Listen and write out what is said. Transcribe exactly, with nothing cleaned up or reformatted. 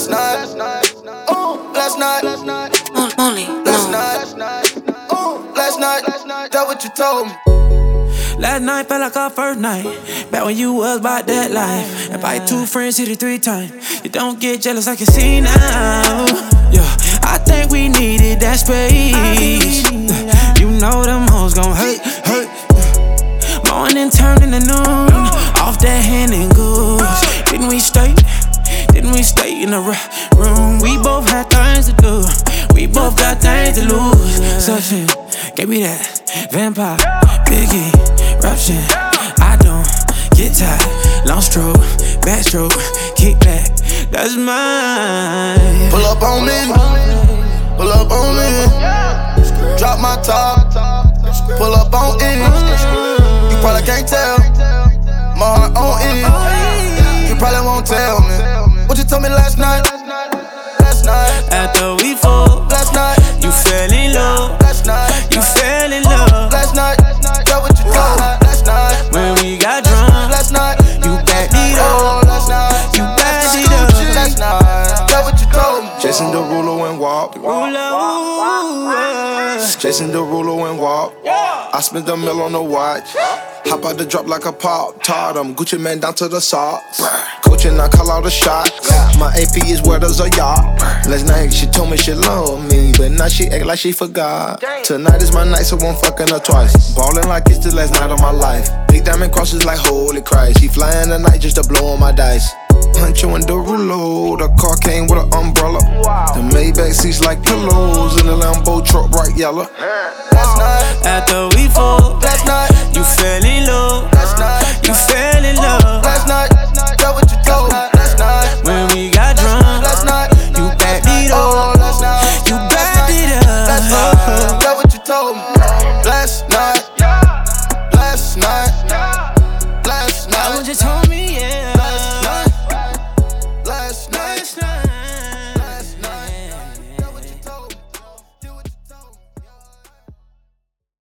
last night, oh, last night, Molly, last night, oh, last night, that's what you told me. Last night felt like our first night. Back when you was about that life. Invite two friends, hit it three times. You don't get jealous, I can see now. Yeah, I think we needed that space. You know them hoes gon' hurt, hurt. Morning turned into noon. Off that hand and goose. Didn't we stay? Didn't we stay in the room? We both had things to do. We both got things to lose. Suction, gave me that vampire. Biggie, eruption. I don't get tired. Long stroke, backstroke, kick back. That's mine. Pull up on me. Pull up on me. Drop my top. Pull up on it. You probably can't tell. My heart on it. You probably won't tell me what you told me last night. Last night. After we fucked, last night. You fell in love. Last night. You fell in love. Last night. That's what you told me last night. When we got drunk, last night. You backed it oh, up. Last night. You backed it up. Last night. That's what you told me. Jason Derulo and walk. Jason Derulo and walk. I spent a mill on the watch. Hop out the drop like a pop. Taught him Gucci man down to the socks. Coaching, I call out the shots. My A P is where there's a yacht. Last night she told me she loved me, but now she act like she forgot. Tonight is my night, so I'm fucking her twice. Ballin' like it's the last night of my life. Big diamond crosses like holy Christ. He flying tonight just to blow on my dice. Huncho and Derulo, the car came with an umbrella. The Maybach seats like pillows, and the Lambo truck bright yellow. Last night. After we fucked, last night. You fell in love.